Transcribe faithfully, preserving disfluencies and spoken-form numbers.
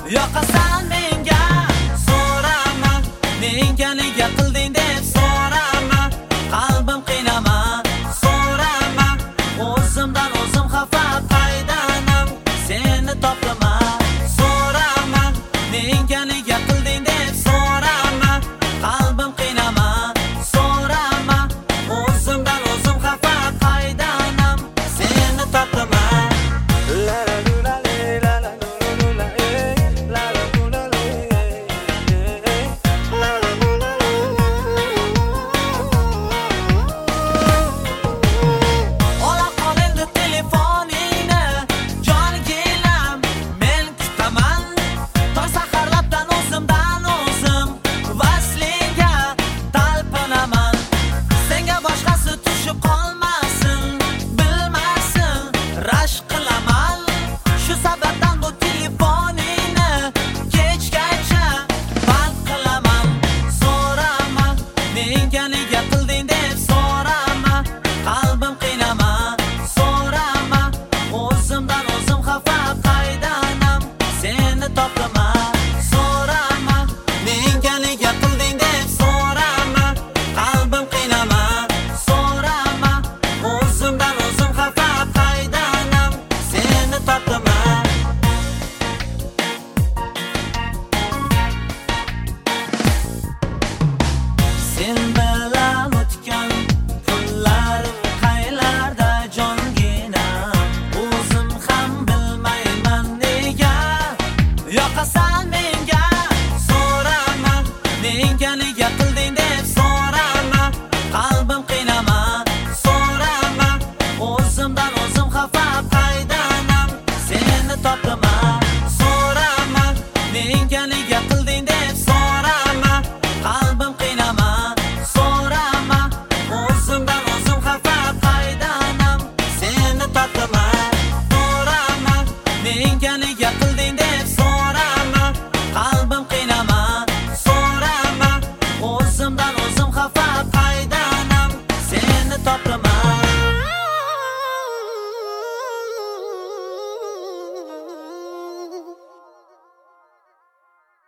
yoqasan menga. So'rama, menga nega qilding deb so'rama. Qalbim qiynama, so'rama. O'zimdan o'zim xafa qaydanam, seni topaman. So'rama, menga nega qilding deb so'rama. Qalbim qiynama, so'rama. O'zimdan o'zim xafa qaydanam, seni topaman. La la la la la la la la la la ola qol endi telefoningni, jonigilam men kutaman. Tong saharlabdan o'zimdan o'zim vasliga talpinaman. Senga boshqasi tushib qolmasin, bilmasin, rashk qilaman. Shu sababdan bu telefoningni kechgacha band qilaman. So'rama, menga nega qilding deb so'rama. Qalbim qiynama, so'rama. O'zimdan o'zim xafa qaydanam, seni topaman. So'rama, menga nega qilding deb so'rama. Qalbim qiynama, so'rama. O'zimdan o'zim xafa qaydanam, seni topaman. Sen bilan o'tgan kunlarim qaylarda jonginam. O'zim ham bilmayman nega yoqasan menga.